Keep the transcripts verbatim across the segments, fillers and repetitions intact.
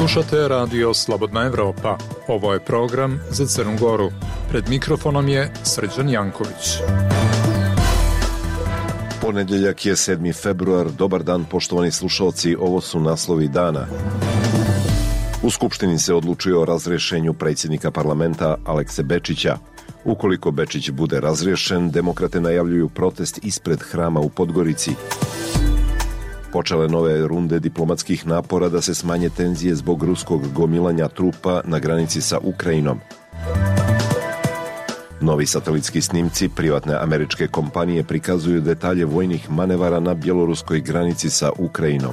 Slušate radio Slobodna Evropa. Ovo je program za Crnu Goru. Pred mikrofonom je Srđan Janković. Ponedjeljak je sedmi februar. Dobar dan, poštovani slušalci. Ovo su naslovi dana. U Skupštini se odlučuje o razrješenju predsjednika parlamenta Alekse Bečića. Ukoliko Bečić bude razriješen, demokrate najavljuju protest ispred hrama u Podgorici. Počele nove runde diplomatskih napora da se smanje tenzije zbog ruskog gomilanja trupa na granici sa Ukrajinom. Novi satelitski snimci privatne američke kompanije prikazuju detalje vojnih manevara na bjeloruskoj granici sa Ukrajinom.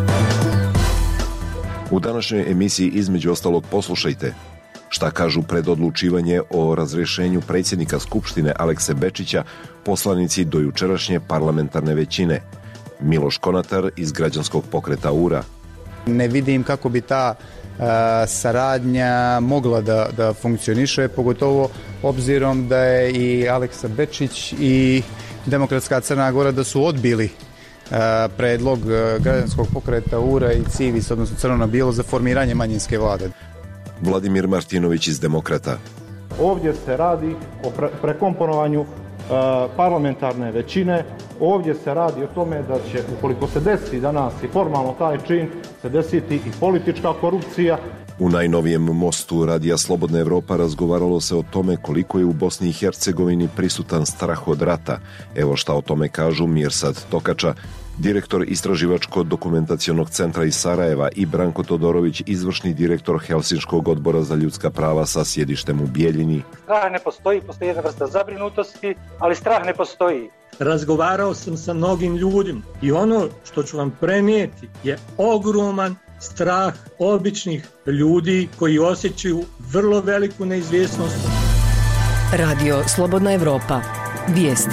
U današnjoj emisiji između ostalog poslušajte šta kažu pred odlučivanje o razrješenju predsjednika Skupštine Alekse Bečića poslanici do jučerašnje parlamentarne većine. Miloš Konatar iz građanskog pokreta U R A. Ne vidim kako bi ta uh, saradnja mogla da, da funkcioniše, pogotovo obzirom da je i Aleksa Bečić i Demokratska Crna Gora da su odbili uh, predlog uh, građanskog pokreta U R A i Civis, odnosno Crno na bijelo, za formiranje manjinske vlade. Vladimir Martinović iz Demokrata. Ovdje se radi o pre- prekomponovanju uh, parlamentarne većine. Ovdje se radi o tome da će, ukoliko se desi danas i formalno taj čin, se desiti i politička korupcija. U najnovijem mostu Radija Slobodna Evropa razgovaralo se o tome koliko je u Bosni i Hercegovini prisutan strah od rata. Evo šta o tome kažu Mirsad Tokača, direktor Istraživačko-dokumentacionog centra iz Sarajeva, i Branko Todorović, izvršni direktor Helsinškog odbora za ljudska prava sa sjedištem u Bijeljini. Strah ne postoji, postoji jedna vrsta zabrinutosti, ali strah ne postoji. Razgovarao sam sa mnogim ljudima i ono što ću vam prenijeti je ogroman strah običnih ljudi koji osjećaju vrlo veliku neizvjesnost. Radio Slobodna Evropa. Vijesti.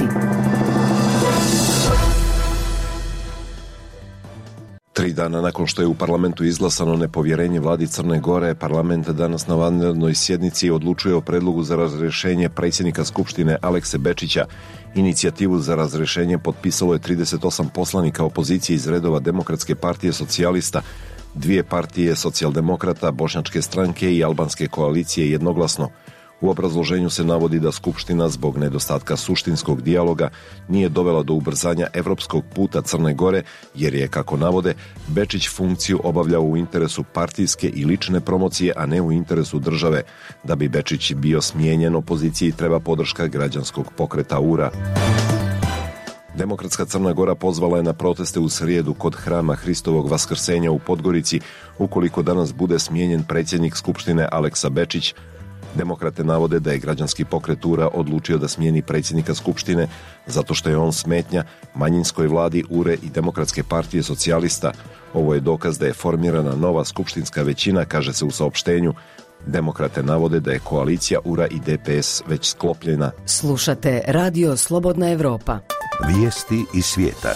Tri dana nakon što je u parlamentu izglasano nepovjerenje vladi Crne Gore, parlament danas na vanrednoj sjednici odlučuje o predlogu za razrješenje predsjednika Skupštine Alekse Bečića. Inicijativu za razrješenje potpisalo je trideset osam poslanika opozicije iz redova Demokratske partije socijalista, dvije partije socijaldemokrata, Bošnjačke stranke i Albanske koalicije jednoglasno. U obrazloženju se navodi da Skupština zbog nedostatka suštinskog dijaloga nije dovela do ubrzanja evropskog puta Crne Gore, jer je, kako navode, Bečić funkciju obavljao u interesu partijske i lične promocije, a ne u interesu države. Da bi Bečić bio smijenjen, opoziciji treba podrška građanskog pokreta U R A. Demokratska Crna Gora pozvala je na proteste u srijedu kod hrama Hristovog Vaskrsenja u Podgorici, ukoliko danas bude smijenjen predsjednik Skupštine Aleksa Bečić. Demokrate navode da je građanski pokret U R A odlučio da smijeni predsjednika Skupštine zato što je on smetnja manjinskoj vladi U R A i Demokratske partije socijalista. Ovo je dokaz da je formirana nova skupštinska većina, kaže se u saopštenju. Demokrate navode da je koalicija U R A i D P S već sklopljena. Slušate Radio Slobodna Evropa. Vijesti iz svijeta.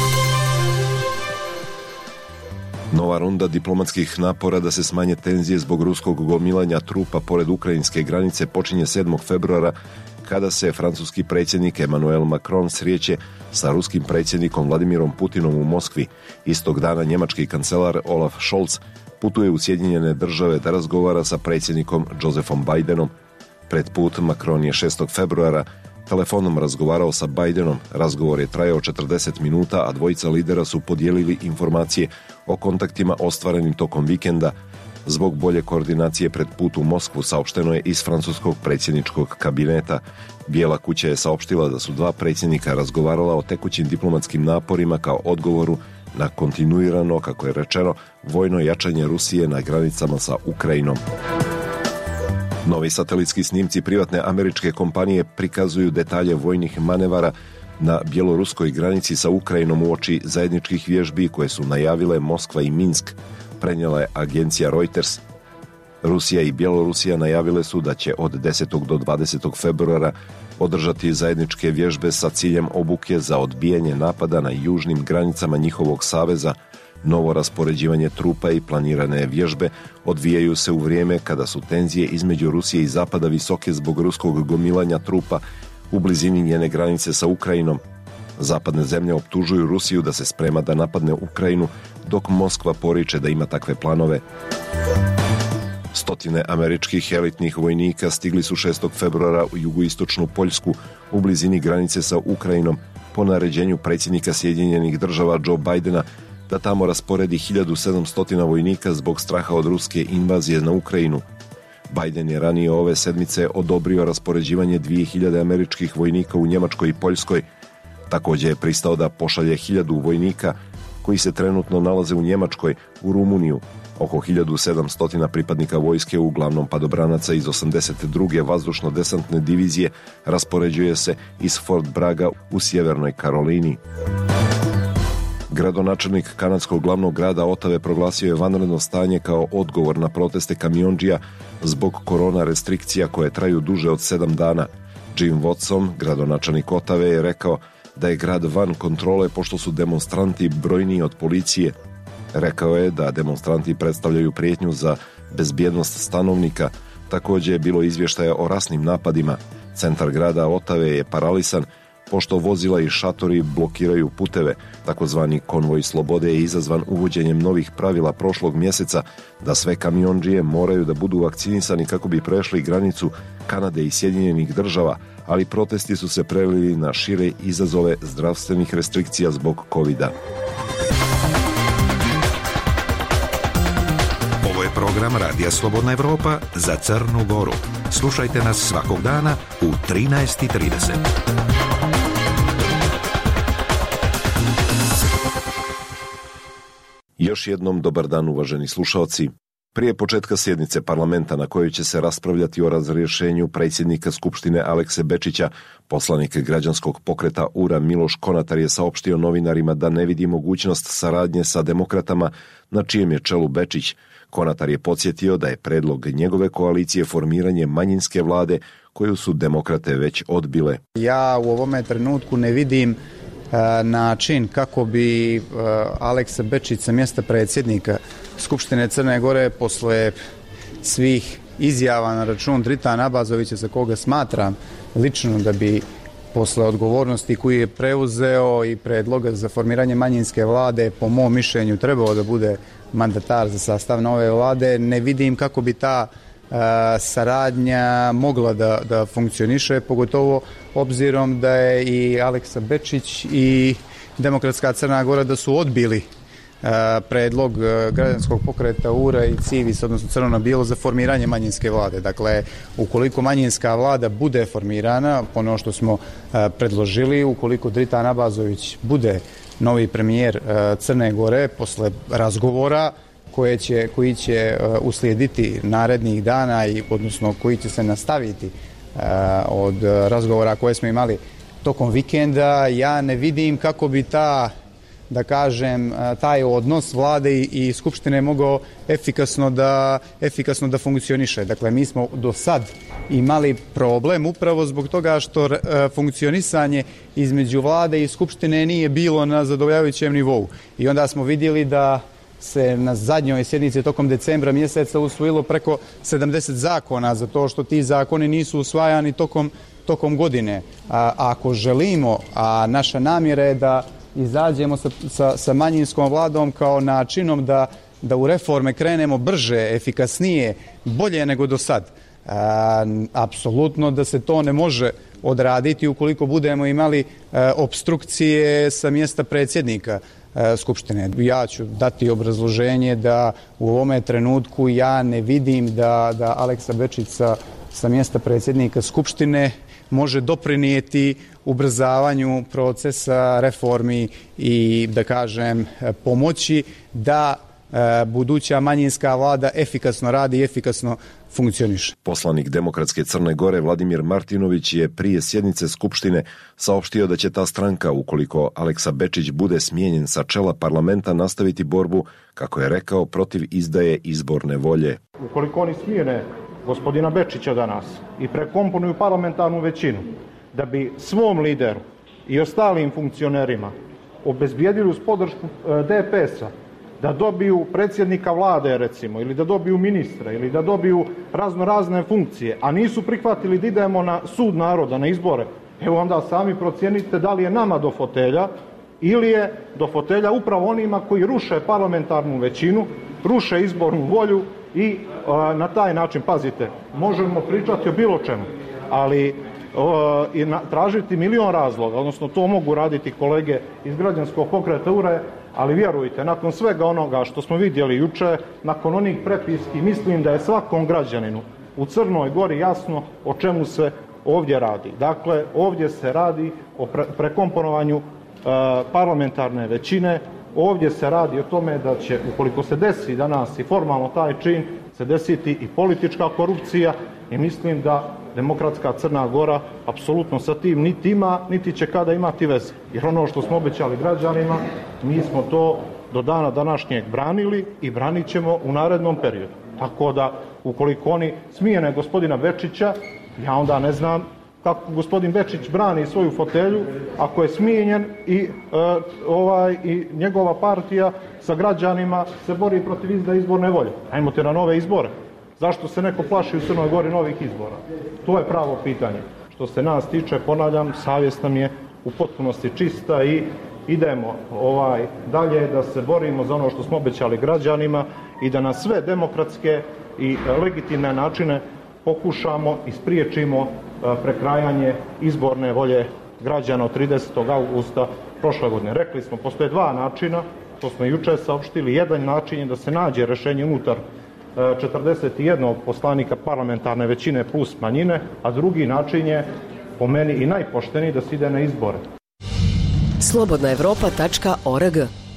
Nova runda diplomatskih napora da se smanje tenzije zbog ruskog gomilanja trupa pored ukrajinske granice počinje sedmog februara, kada se francuski predsjednik Emmanuel Macron srijeće sa ruskim predsjednikom Vladimirom Putinom u Moskvi. Istog dana njemački kancelar Olaf Scholz putuje u Sjedinjene države da razgovara sa predsjednikom Josephom Bidenom. Pred put Macron je šestog februara telefonom razgovarao sa Bidenom. Razgovor je trajao četrdeset minuta, a dvojica lidera su podijelili informacije o kontaktima ostvarenim tokom vikenda. Zbog bolje koordinacije pred put u Moskvu, saopšteno je iz francuskog predsjedničkog kabineta. Bijela kuća je saopštila da su dva predsjednika razgovarala o tekućim diplomatskim naporima kao odgovoru na kontinuirano, kako je rečeno, vojno jačanje Rusije na granicama sa Ukrajinom. Novi satelitski snimci privatne američke kompanije prikazuju detalje vojnih manevara na bjeloruskoj granici sa Ukrajinom uoči zajedničkih vježbi koje su najavile Moskva i Minsk, prenijela je agencija Reuters. Rusija i Bjelorusija najavile su da će od desetog do dvadesetog februara održati zajedničke vježbe sa ciljem obuke za odbijanje napada na južnim granicama njihovog saveza. Novo raspoređivanje trupa i planirane vježbe odvijaju se u vrijeme kada su tenzije između Rusije i Zapada visoke zbog ruskog gomilanja trupa u blizini njene granice sa Ukrajinom. Zapadne zemlje optužuju Rusiju da se sprema da napadne Ukrajinu, dok Moskva poriče da ima takve planove. Stotine američkih elitnih vojnika stigli su šestog februara u jugoistočnu Poljsku u blizini granice sa Ukrajinom po naređenju predsjednika Sjedinjenih država Joe Bidena da tamo rasporedi hiljadu sedamsto vojnika zbog straha od ruske invazije na Ukrajinu. Biden je ranije ove sedmice odobrio raspoređivanje dvije hiljade američkih vojnika u Njemačkoj i Poljskoj. Također je pristao da pošalje hiljadu vojnika koji se trenutno nalaze u Njemačkoj, u Rumuniju. Oko hiljadu sedamsto pripadnika vojske, uglavnom padobranaca iz osamdeset druge vazdušno-desantne divizije, raspoređuje se iz Fort Braga u sjevernoj Karolini. Gradonačelnik kanadskog glavnog grada Otave proglasio je vanredno stanje kao odgovor na proteste kamiondžija zbog korona restrikcija koje traju duže od sedam dana. Jim Watson, gradonačelnik Otave, je rekao da je grad van kontrole pošto su demonstranti brojniji od policije. Rekao je da demonstranti predstavljaju prijetnju za bezbjednost stanovnika. Također je bilo izvještaja o rasnim napadima. Centar grada Otave je paralisan pošto vozila i šatori blokiraju puteve. Takozvani konvoj slobode je izazvan uvođenjem novih pravila prošlog mjeseca da sve kamiondžije moraju da budu vakcinisani kako bi prešli granicu Kanade i Sjedinjenih država, ali protesti su se prelili na šire izazove zdravstvenih restrikcija zbog kovida. Ovo je program Radija Slobodna Evropa za Crnu Goru. Slušajte nas svakog dana u trinaest i trideset. Još jednom dobar dan, uvaženi slušaoci. Prije početka sjednice parlamenta na kojoj će se raspravljati o razrješenju predsjednika Skupštine Alekse Bečića, poslanik građanskog pokreta U R A Miloš Konatar je saopštio novinarima da ne vidi mogućnost saradnje sa demokratama na čijem je čelu Bečić. Konatar je podsjetio da je predlog njegove koalicije formiranje manjinske vlade koju su demokrate već odbile. Ja u ovome trenutku ne vidim način kako bi Aleksa Bečić sa mjesta predsjednika Skupštine Crne Gore posle svih izjava na račun Dritana Abazovića, za koga smatram lično da bi posle odgovornosti koju je preuzeo i predloga za formiranje manjinske vlade po mom mišljenju trebao da bude mandatar za sastav nove vlade, ne vidim kako bi ta saradnja mogla da, da funkcioniše, pogotovo obzirom da je i Aleksa Bečić i Demokratska Crna Gora da su odbili predlog građanskog pokreta U R A i Civis, odnosno Crno na bijelo, za formiranje manjinske vlade. Dakle, ukoliko manjinska vlada bude formirana, ono što smo predložili, ukoliko Dritan Abazović bude novi premijer Crne Gore posle razgovora koje će, koji će uslijediti narednih dana i odnosno koji će se nastaviti od razgovora koje smo imali tokom vikenda, ja ne vidim kako bi ta, da kažem, taj odnos vlade i skupštine mogao efikasno da, efikasno da funkcioniše. Dakle, mi smo do sad imali problem upravo zbog toga što funkcionisanje između vlade i skupštine nije bilo na zadovoljavajućem nivou. I onda smo vidjeli da se na zadnjoj sjednici tokom decembra mjeseca usvojilo preko sedamdeset zakona za to što ti zakoni nisu usvajani tokom, tokom godine. A, ako želimo, a naša namjera je da izađemo sa, sa, sa manjinskom vladom kao načinom da, da u reforme krenemo brže, efikasnije, bolje nego do sad. A, apsolutno da se to ne može odraditi ukoliko budemo imali a, obstrukcije sa mjesta predsjednika Skupštine. Ja ću dati obrazloženje da u ovome trenutku ja ne vidim da, da Aleksa Bečić sa, sa mjesta predsjednika Skupštine može doprinijeti ubrzavanju procesa reformi i, da kažem, pomoći da e, buduća manjinska vlada efikasno radi i efikasno funkcioniše. Poslanik Demokratske Crne Gore Vladimir Martinović je prije sjednice Skupštine saopštio da će ta stranka, ukoliko Aleksa Bečić bude smijenjen sa čela parlamenta, nastaviti borbu, kako je rekao, protiv izdaje izborne volje. Ukoliko oni smijene gospodina Bečića danas i prekomponuju parlamentarnu većinu da bi svom lideru i ostalim funkcionerima obezbijedili uz podršku D P S-a da dobiju predsjednika vlade, recimo, ili da dobiju ministra, ili da dobiju razno razne funkcije, a nisu prihvatili da idemo na sud naroda, na izbore, evo onda sami procijenite da li je nama do fotelja ili je do fotelja upravo onima koji ruše parlamentarnu većinu, ruše izbornu volju i a, na taj način, pazite, možemo pričati o bilo čemu, ali a, i na, tražiti milion razloga, odnosno to mogu raditi kolege iz građanskog pokreta U R E, ali vjerujte, nakon svega onoga što smo vidjeli juče, nakon onih prepiski, mislim da je svakom građaninu u Crnoj Gori jasno o čemu se ovdje radi. Dakle, ovdje se radi o pre- prekomponovanju e, parlamentarne većine, ovdje se radi o tome da će, ukoliko se desi danas i formalno taj čin, se desiti i politička korupcija i mislim da Demokratska Crna Gora apsolutno sa tim niti ima, niti će kada imati veze. Jer ono što smo obećali građanima, mi smo to do dana današnjeg branili i branit ćemo u narednom periodu. Tako da, ukoliko oni smijene gospodina Bečića, ja onda ne znam kako gospodin Bečić brani svoju fotelju ako je smijenjen i, e, ovaj, i njegova partija sa građanima se bori protiv izda izborne volje. Ajmo te na nove izbore. Zašto se neko plaši u Crnoj Gori novih izbora? To je pravo pitanje. Što se nas tiče, ponavljam, savjest nam je u potpunosti čista i idemo ovaj dalje da se borimo za ono što smo obećali građanima i da na sve demokratske i legitimne načine pokušamo i spriječimo prekrajanje izborne volje građana od tridesetog avgusta prošle godine. Rekli smo, postoje dva načina, to smo juče saopštili. Jedan način je da se nađe rješenje unutar četrdeset jedan poslanika parlamentarne većine plus manjine, a drugi način je, po meni i najpošteniji, da se ide na izbore. slobodna evropa tačka org.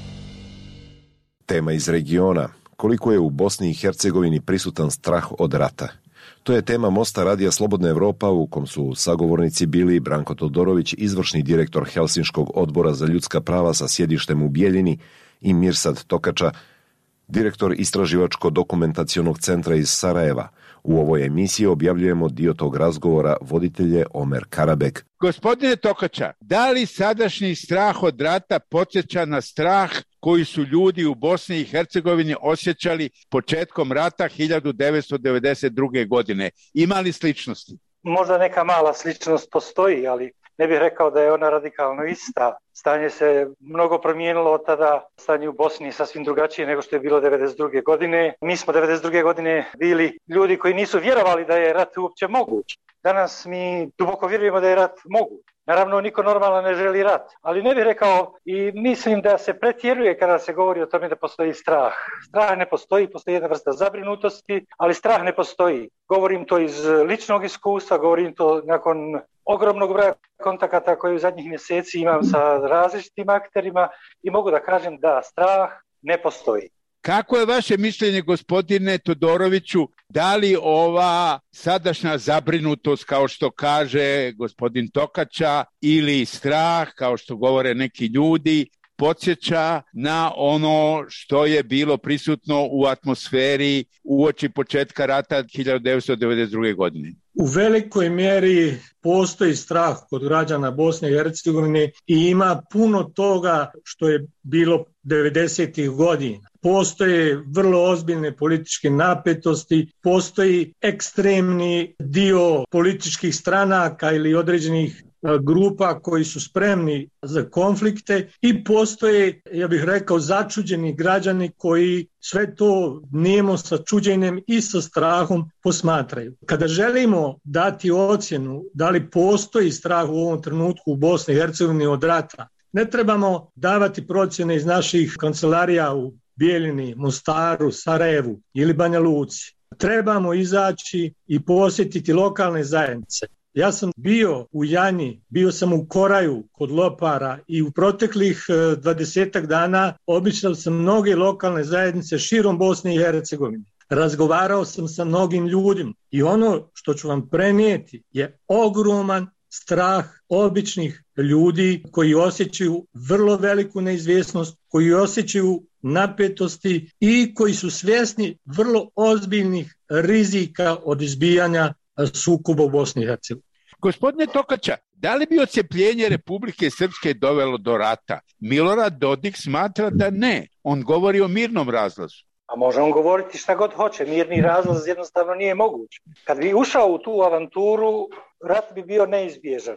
Tema iz regiona. Koliko je u Bosni i Hercegovini prisutan strah od rata? To je tema Mosta radija Slobodna Evropa, u kom su sagovornici bili Branko Todorović, izvršni direktor Helsinškog odbora za ljudska prava sa sjedištem u Bijeljini, i Mirsad Tokača, direktor Istraživačko-dokumentacionog centra iz Sarajeva. U ovoj emisiji objavljujemo dio tog razgovora, voditelj je Omer Karabek. Gospodine Tokača, da li sadašnji strah od rata podsjeća na strah koji su ljudi u Bosni i Hercegovini osjećali početkom rata hiljadu devetsto devedeset druge. godine? Ima li sličnosti? Možda neka mala sličnost postoji, ali ne bih rekao da je ona radikalno ista. Stanje se mnogo promijenilo od tada. Stanje u Bosni je sasvim drugačije nego što je bilo devedeset druge. godine. Mi smo devedeset druge. godine bili ljudi koji nisu vjerovali da je rat uopće moguć. Danas mi duboko vjerujemo da je rat moguć. Naravno, niko normalno ne želi rat, ali ne bih rekao i mislim da se pretjeruje kada se govori o tome da postoji strah. Strah ne postoji, postoji jedna vrsta zabrinutosti, ali strah ne postoji. Govorim to iz ličnog iskustva, govorim to nakon ogromnog broja kontakata koje u zadnjih mjeseci imam sa različitim akterima i mogu da kažem da strah ne postoji. Kako je vaše mišljenje, gospodine Todoroviću, da li ova sadašnja zabrinutost, kao što kaže gospodin Tokača, ili strah, kao što govore neki ljudi, podsjeća na ono što je bilo prisutno u atmosferi uoči početka rata hiljadu devetsto devedeset druge. godine? U velikoj mjeri postoji strah kod građana Bosne i Hercegovine i ima puno toga što je bilo devedesetih godina. Postoje vrlo ozbiljne političke napetosti, postoji ekstremni dio političkih stranaka ili određenih grupa koji su spremni za konflikte i postoje, ja bih rekao, začuđeni građani koji sve to nijemo sa čuđenjem i sa strahom posmatraju. Kada želimo dati ocjenu da li postoji strah u ovom trenutku u Bosni i Hercegovini od rata, ne trebamo davati procjene iz naših kancelarija u Bijeljini, Mostaru, Sarajevu ili Banja Luci. Trebamo izaći i posjetiti lokalne zajednice. Ja sam bio u Janji, bio sam u Koraju kod Lopara i u proteklih dvadesetak dana obišao sam mnoge lokalne zajednice širom Bosne i Hercegovine. Razgovarao sam sa mnogim ljudima i ono što ću vam prenijeti je ogroman strah običnih ljudi koji osjećaju vrlo veliku neizvjesnost, koji osjećaju napetosti i koji su svjesni vrlo ozbiljnih rizika od izbijanja sukoba u Bosni i Hercegovini. Gospodine Tokača, da li bi odcepljenje Republike Srpske dovelo do rata? Milorad Dodik smatra da ne. On govori o mirnom razlazu. A može on govoriti šta god hoće. Mirni razlaz jednostavno nije moguć. Kad bi ušao u tu avanturu, rat bi bio neizbježan.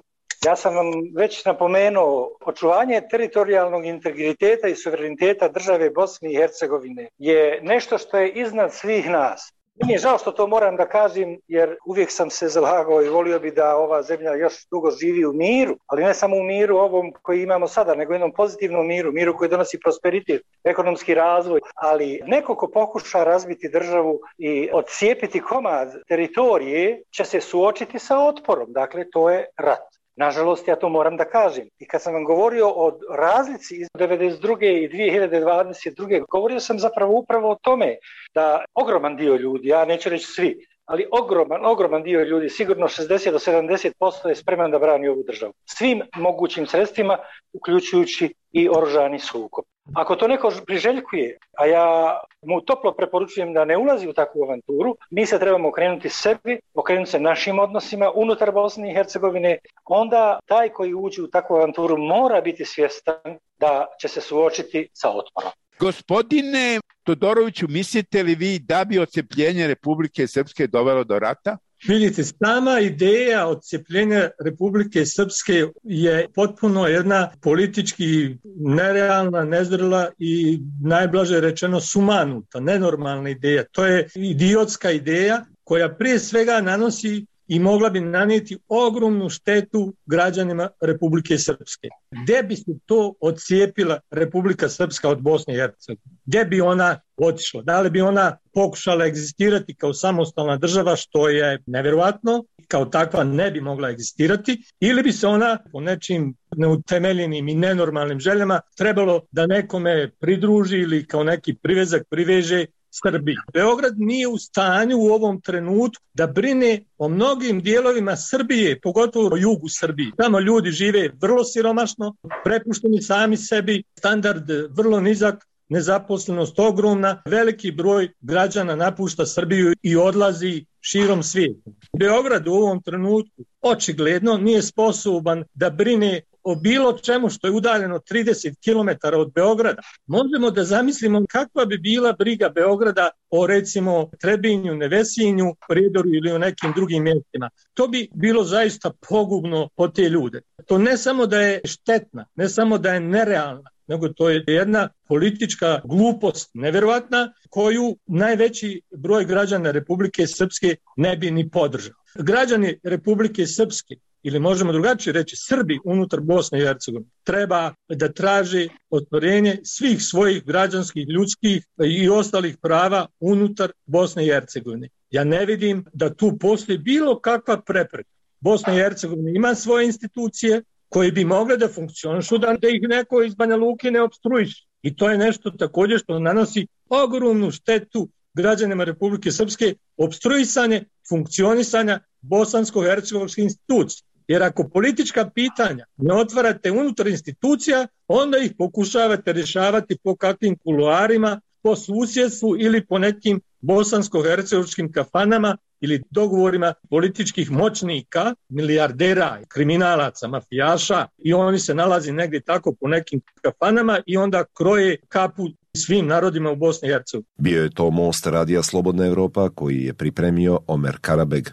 Ja sam vam već napomenuo, očuvanje teritorijalnog integriteta i suvereniteta države Bosne i Hercegovine je nešto što je iznad svih nas. Meni je žao što to moram da kažem, jer uvijek sam se zalagao i volio bi da ova zemlja još dugo živi u miru, ali ne samo u miru ovom koji imamo sada, nego jednom pozitivnom miru, miru koji donosi prosperitet, ekonomski razvoj, ali neko ko pokuša razbiti državu i odcijepiti komad teritorije će se suočiti sa otporom, dakle to je rat. Nažalost, ja to moram da kažem. I kad sam vam govorio o razlici iz devedeset druge i dvije hiljade dvadeset druge govorio sam zapravo upravo o tome da ogroman dio ljudi, ja neću reći svi, ali ogroman, ogroman dio ljudi, sigurno šezdeset do sedamdeset posto je spreman da brani ovu državu. Svim mogućim sredstvima, uključujući i oružani sukob. Ako to neko priželjkuje, a ja mu toplo preporučujem da ne ulazi u takvu avanturu, mi se trebamo okrenuti sebi, okrenuti se našim odnosima unutar Bosne i Hercegovine, onda taj koji uđe u takvu avanturu mora biti svjestan da će se suočiti sa otporom. Gospodine Todoroviću, mislite li vi da bi odcepljenje Republike Srpske dovelo do rata? Vidite, sama ideja odcepljenja Republike Srpske je potpuno jedna politički nerealna, nezrela i najblaže rečeno sumanuta, nenormalna ideja. To je idiotska ideja koja prije svega nanosi i mogla bi nanijeti ogromnu štetu građanima Republike Srpske. Gde bi se to odcijepila Republika Srpska od Bosne i Hercegovine? Gde bi ona otišla? Da li bi ona pokušala egzistirati kao samostalna država, što je neverovatno, kao takva ne bi mogla egzistirati, ili bi se ona po nečim neutemeljenim i nenormalnim željama trebalo da nekome pridruži ili kao neki privezak priveže Srbiji. Beograd nije u stanju u ovom trenutku da brine o mnogim dijelovima Srbije, pogotovo o jugu Srbije. Tamo ljudi žive vrlo siromašno, prepušteni sami sebi, standard vrlo nizak, nezaposlenost ogromna, veliki broj građana napušta Srbiju i odlazi širom svijeta. Beograd u ovom trenutku očigledno nije sposoban da brine o bilo čemu što je udaljeno trideset kilometara od Beograda. Možemo da zamislimo kakva bi bila briga Beograda o recimo Trebinju, Nevesinju, Prijedoru ili o nekim drugim mjestima. To bi bilo zaista pogubno po te ljude. To ne samo da je štetna, ne samo da je nerealna, nego to je jedna politička glupost, nevjerovatna, koju najveći broj građana Republike Srpske ne bi ni podržao. Građani Republike Srpske, ili možemo drugačije reći Srbi unutar Bosne i Hercegovine, treba da traže ostvarenje svih svojih građanskih, ljudskih i ostalih prava unutar Bosne i Hercegovine. Ja ne vidim da tu postoji bilo kakva prepreka. Bosna i Hercegovina ima svoje institucije koje bi mogle da funkcionišu, da ih neko iz Banja Luke ne opstruiše. I to je nešto također što nanosi ogromnu štetu građanima Republike Srpske, opstruisanje funkcionisanja bosansko-hercegovačkih institucija. Jer ako politička pitanja ne otvarate unutar institucija, onda ih pokušavate rješavati po kakvim kuloarima, po susjedstvu ili po nekim bosansko-hercegovačkim kafanama ili dogovorima političkih moćnika, milijardera, kriminalaca, mafijaša, i oni se nalazi negdje tako po nekim kafanama i onda kroje kapu svim narodima u Bosni i Hercegovini. Bio je to Most Radija Slobodna Evropa koji je pripremio Omer Karabeg.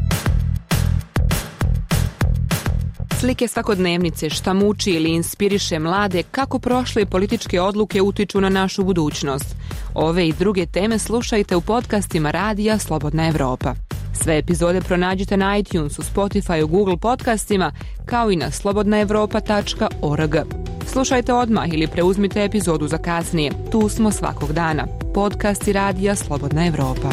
Slike svakodnevnice, šta muči ili inspiriše mlade, kako prošle političke odluke utiču na našu budućnost. Ove i druge teme slušajte u podcastima Radija Slobodna Evropa. Sve epizode pronađite na iTunesu, Spotify, Google podcastima, kao i na slobodna evropa tačka org. Slušajte odmah ili preuzmite epizodu za kasnije. Tu smo svakog dana. Podcasti Radija Slobodna Evropa.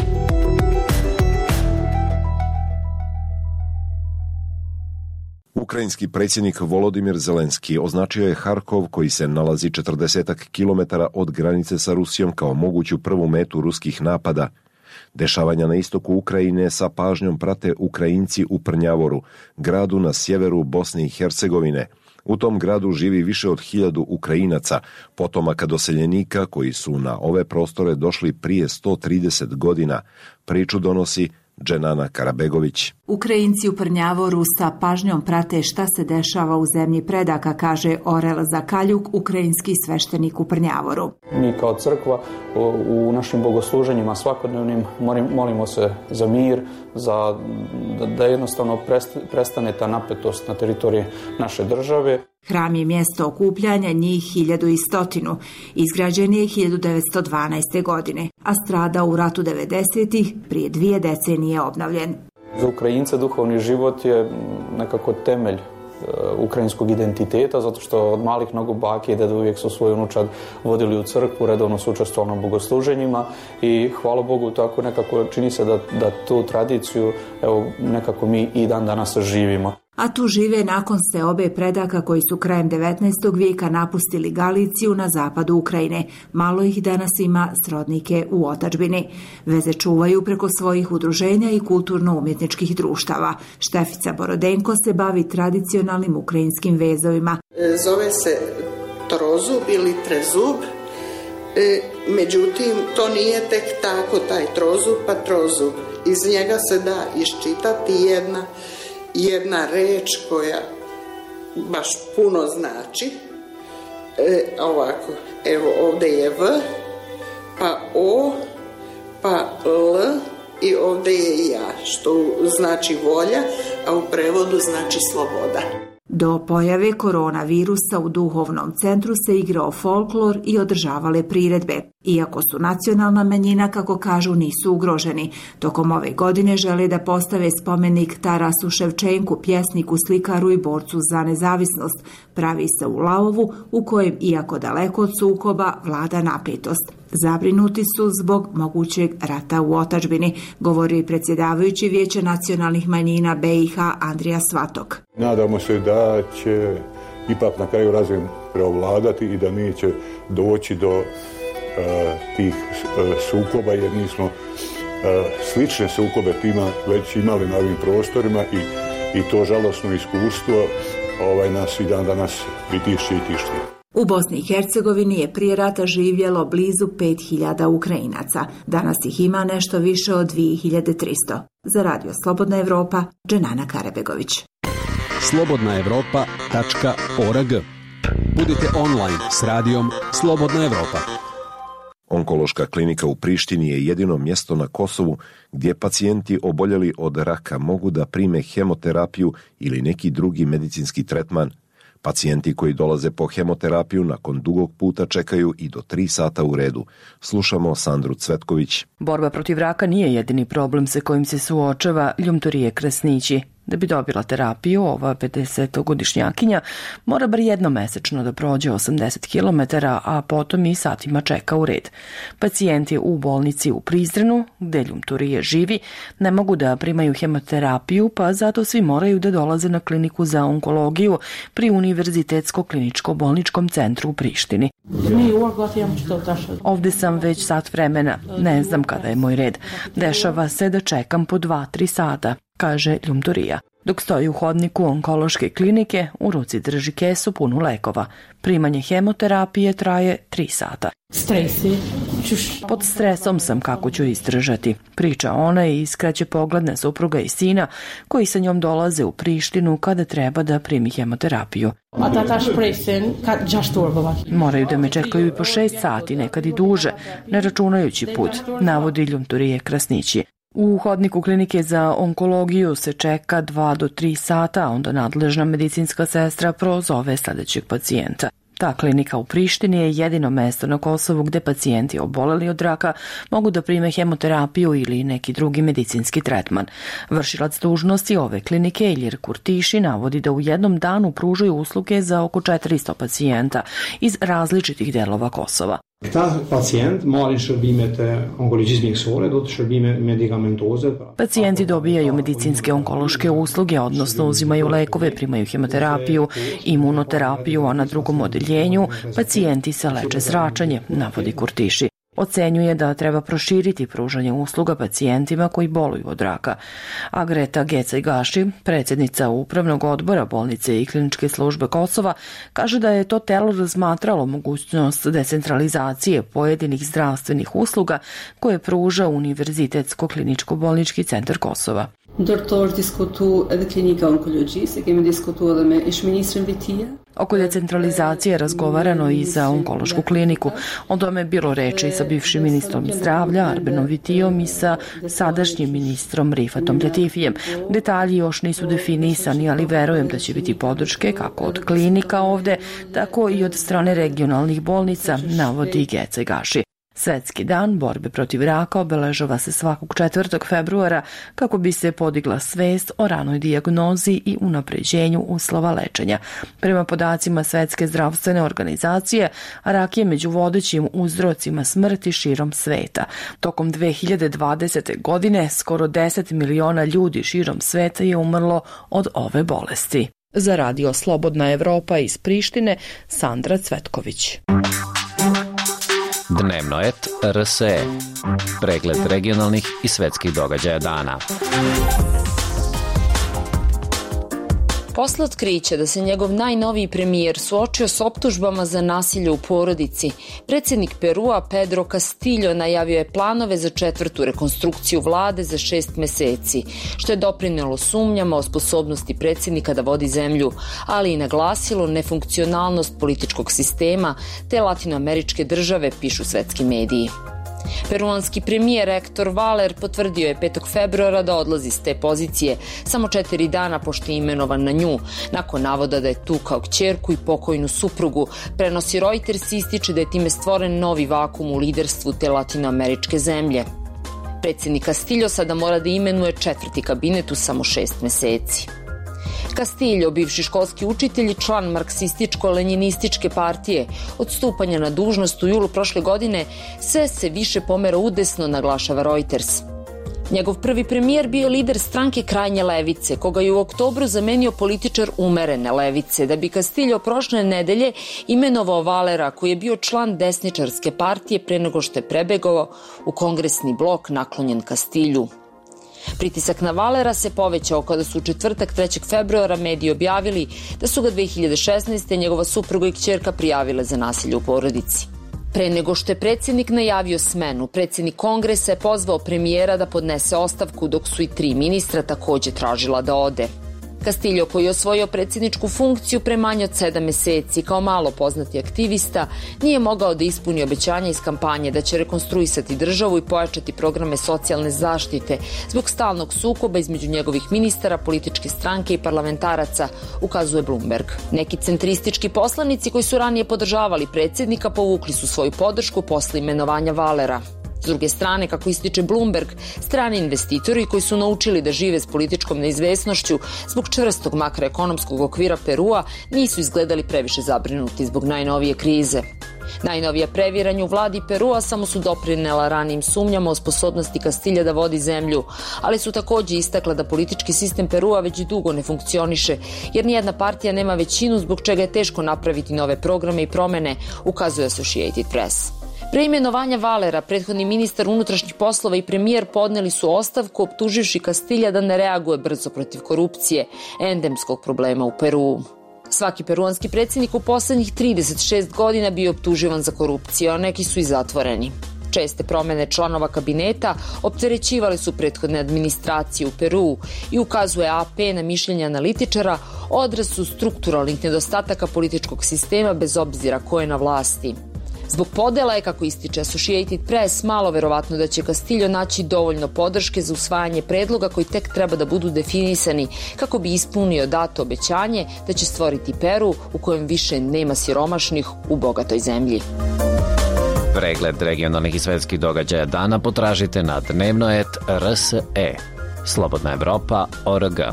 Ukrajinski predsjednik Volodimir Zelenski označio je Harkov, koji se nalazi četrdesetak kilometara od granice sa Rusijom, kao moguću prvu metu ruskih napada. Dešavanja na istoku Ukrajine sa pažnjom prate Ukrajinci u Prnjavoru, gradu na sjeveru Bosne i Hercegovine. U tom gradu živi više od hiljadu Ukrajinaca, potomaka doseljenika koji su na ove prostore došli prije sto trideset godina. Priču donosi Dženana Karabegović. Ukrajinci u Prnjavoru sa pažnjom prate šta se dešava u zemlji predaka, kaže Orel Zakaljuk, ukrajinski sveštenik u Prnjavoru. Mi kao crkva u našim bogosluženjima svakodnevnim molimo se za mir, za da jednostavno prestane ta napetost na teritoriji naše države. Hram je mjesto okupljanja njih hiljadu i stotinu. Izgrađen je hiljadu devetsto dvanaeste. godine, a strada u ratu devedesetih, prije dvije decenije obnovljen. Za Ukrajince duhovni život je nekako temelj ukrajinskog identiteta, zato što od malih nogu bake i deda uvijek su svoju unučad vodili u crkvu, redovno su učestvovali na bogosluženjima i hvala Bogu tako nekako čini se da, da tu tradiciju evo, nekako mi i dan danas živimo. A tu žive nakon seobe predaka koji su krajem devetnaestog vijeka napustili Galiciju na zapadu Ukrajine. Malo ih danas ima srodnike u otadžbini. Veze čuvaju preko svojih udruženja i kulturno-umjetničkih društava. Štefica Borodenko se bavi tradicionalnim ukrajinskim vezovima. Zove se trozub ili trezub, e, međutim to nije tek tako taj trozub pa trozub. Iz njega se da iščitati jedna jedna reč koja baš puno znači. E, ovako, evo ovdje je V, pa O, pa L i ovdje je ja, što znači volja, a u prevodu znači sloboda. Do pojave koronavirusa u duhovnom centru se igrao folklor i održavale priredbe. Iako su nacionalna manjina, kako kažu, nisu ugroženi. Tokom ove godine žele da postave spomenik Tarasu Ševčenku, pjesniku, slikaru i borcu za nezavisnost. Pravi se u Laovu, u kojem, iako daleko od sukoba, vlada napetost. Zabrinuti su zbog mogućeg rata u otadžbini, govori predsjedavajući Vijeća nacionalnih manjina B i H Andrija Svatok. Nadamo se da će ipak na kraju razum preovladati i da neće doći do uh, tih uh, sukoba, jer mi smo uh, slične sukobe tima već imali na ovim prostorima i, i to žalosno iskustvo ovaj, nas i dan danas pritišće i tišti. U Bosni i Hercegovini je prije rata živjelo blizu pet hiljada Ukrajinaca. Danas ih ima nešto više od dvije hiljade tristo. Za radio Slobodna Evropa, Dženana Karabegović. slobodna evropa tačka org. Budite online s radijom Slobodna Evropa. Onkološka klinika u Prištini je jedino mjesto na Kosovu gdje pacijenti oboljeli od raka mogu da prime hemoterapiju ili neki drugi medicinski tretman. Pacijenti koji dolaze po hemoterapiju nakon dugog puta čekaju i do tri sata u redu. Slušamo Sandru Cvetković. Borba protiv raka nije jedini problem sa kojim se suočava Ljumturije Krasnići. Da bi dobila terapiju, ova pedesetogodišnjakinja mora bar jednom mesečno da prođe osamdeset kilometara, a potom i satima čeka u red. Pacijenti u bolnici u Prizrenu, gde Ljumturije živi, ne mogu da primaju hemoterapiju, pa zato svi moraju da dolaze na kliniku za onkologiju pri Univerzitetsko-kliničko-bolničkom centru u Prištini. Ovde sam već sat vremena, ne znam kada je moj red. Dešava se da čekam po dva, tri sata, kaže Ljumturija. Dok stoji u hodniku onkološke klinike, u ruci drži kesu punu lekova. Primanje hemoterapije traje tri sata. Stresi. Pod stresom sam kako ću izdržati, priča ona i iskraće pogled na supruga i sina koji sa njom dolaze u Prištinu kada treba da primi hemoterapiju. Moraju da me čekaju i po šest sati, nekad i duže, ne računajući put, navodi Ljumturije Krasnići. U hodniku klinike za onkologiju se čeka dva do tri sata, a onda nadležna medicinska sestra prozove sljedećeg pacijenta. Ta klinika u Prištini je jedino mesto na Kosovu gde pacijenti oboleli od raka mogu da prime hemoterapiju ili neki drugi medicinski tretman. Vršilac dužnosti ove klinike Ilir Kurtiši navodi da u jednom danu pružaju usluge za oko četiristo pacijenta iz različitih delova Kosova. Ta pacijent mora shërbimete onkologjismik sore, do të shërbime medikamentoze. Pacijenti dobijaju medicinske onkološke usluge, odnosno uzimaju lekove, primaju hemoterapiju, imunoterapiju, a na drugom odeljenju pacijenti se leče zračenje, navodi Kurtiši. ocenjuje da treba proširiti pružanje usluga pacijentima koji boluju od raka. A Greta Gecaj-Gaši, predsjednica Upravnog odbora bolnice i kliničke službe Kosova, kaže da je to telo razmatralo mogućnost decentralizacije pojedinih zdravstvenih usluga koje pruža Univerzitetsko-kliničko-bolnički centar Kosova. Ndërto diskutu edhe klinika onkologjisë, kemi diskutuar me ish-ministrin Vitia. Oko decentralizacije razgovarano i za onkološku kliniku. O tome je bilo reči i sa bivšim ministrom zdravlja Arbenom Vitijom i sa sadašnjim ministrom Rifatom Latifijem. Detalji još nisu definisani, ali verujem da će biti podrške kako od klinika ovde, tako i od strane regionalnih bolnica, navodi Gecaj-Gaši. Svetski dan borbe protiv raka obeležava se svakog četvrtog februara kako bi se podigla svest o ranoj dijagnozi i unapređenju uslova lečenja. Prema podacima Svetske zdravstvene organizacije, rak je među vodećim uzrocima smrti širom sveta. Tokom dve hiljade dvadesete. godine skoro deset miliona ljudi širom sveta je umrlo od ove bolesti. Za radio Slobodna Evropa iz Prištine, Sandra Cvetković. Dnevno et R S E. Pregled regionalnih i svetskih događaja dana. Posle otkrića da se njegov najnoviji premijer suočio s optužbama za nasilje u porodici, predsjednik Perua Pedro Castillo najavio je planove za četvrtu rekonstrukciju vlade za šest meseci, što je doprinelo sumnjama o sposobnosti predsjednika da vodi zemlju, ali i naglasilo nefunkcionalnost političkog sistema te latinoameričke države, pišu svetski mediji. Peruanski premijer Hector Valer potvrdio je petog februara da odlazi s te pozicije, samo četiri dana pošto je imenovan na nju, nakon navoda da je tukao kćerku i pokojnu suprugu, prenosi Reuters i ističe da je time stvoren novi vakum u liderstvu te latinoameričke zemlje. Predsjednik Castillo sada mora da imenuje četvrti kabinet u samo šest meseci. Castillo, bivši školski učitelj i član marksističko-lenjinističke partije, od stupanja na dužnost u julu prošle godine sve se više pomera udesno, naglašava Reuters. Njegov prvi premijer bio je lider stranke krajnje levice, koga je u oktobru zamenio političar umerene levice, da bi Castillo prošle nedelje imenovao Valera, koji je bio član desničarske partije pre nego što je prebegao u kongresni blok naklonjen Castillu. Pritisak na Valera se povećao kada su u četvrtak trećeg februara mediji objavili da su ga dve hiljade šesnaeste. njegova supruga i kćerka prijavile za nasilje u porodici. Pre nego što je predsjednik najavio smenu, predsjednik Kongresa je pozvao premijera da podnese ostavku, dok su i tri ministra takođe tražila da ode. Castillo, koji je osvojio predsjedničku funkciju pre manje od sedam meseci kao malo poznati aktivista, nije mogao da ispuni obećanja iz kampanje da će rekonstruisati državu i pojačati programe socijalne zaštite zbog stalnog sukoba između njegovih ministara, političke stranke i parlamentaraca, ukazuje Bloomberg. Neki centristički poslanici koji su ranije podržavali predsjednika povukli su svoju podršku posle imenovanja Valera. S druge strane, kako ističe Bloomberg, strani investitori koji su naučili da žive s političkom neizvesnošću zbog čvrstog makroekonomskog okvira Perua nisu izgledali previše zabrinuti zbog najnovije krize. Najnovija previranja u vladi Perua samo su doprinela ranijim sumnjama o sposobnosti Castilja da vodi zemlju, ali su takođe istakla da politički sistem Perua već dugo ne funkcioniše, jer nijedna partija nema većinu, zbog čega je teško napraviti nove programe i promene, ukazuje Associated Press. Pre imenovanja Valera, prethodni ministar unutrašnjih poslova i premijer podneli su ostavku optuživši Castilja da ne reaguje brzo protiv korupcije, endemskog problema u Peruu. Svaki peruanski predsjednik u poslednjih trideset šest godina bio optuživan za korupciju, a neki su i zatvoreni. Česte promene članova kabineta opterećivali su prethodne administracije u Peruu i ukazuje A P na mišljenje analitičara, odraz su strukturalnih nedostataka političkog sistema bez obzira ko je na vlasti. Zbog podela je, kako ističe Associated Press, malo verovatno da će Castillo naći dovoljno podrške za usvajanje predloga koji tek treba da budu definisani kako bi ispunio dato obećanje da će stvoriti Peru u kojem više nema siromašnih u bogatoj zemlji. Pregled regionalnih i svetskih događaja dana potražite na dnevno et R S E. Slobodna Evropa O R G.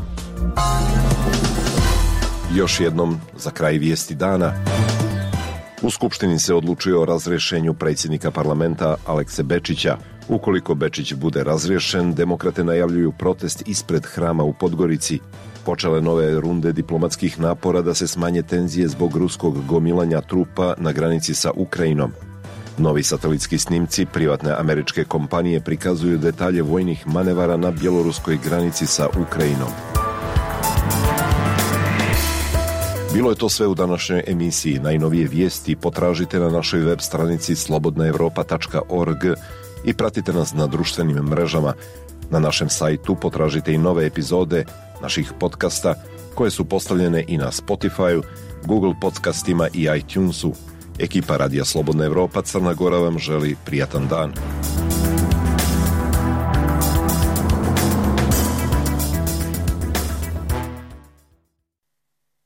Još jednom za kraj vijesti dana. U Skupštini se odlučuje o razrješenju predsjednika parlamenta Alekse Bečića. Ukoliko Bečić bude razriješen, demokrate najavljuju protest ispred hrama u Podgorici. Počele nove runde diplomatskih napora da se smanje tenzije zbog ruskog gomilanja trupa na granici sa Ukrajinom. Novi satelitski snimci privatne američke kompanije prikazuju detalje vojnih manevara na bjeloruskoj granici sa Ukrajinom. Bilo je to sve u današnjoj emisiji. Najnovije vijesti potražite na našoj web stranici slobodna europa tačka org i pratite nas na društvenim mrežama. Na našem sajtu potražite i nove epizode naših podcasta koje su postavljene i na Spotify, Google podcastima i iTunesu. Ekipa Radija Slobodna Evropa Crna Gora vam želi prijatan dan.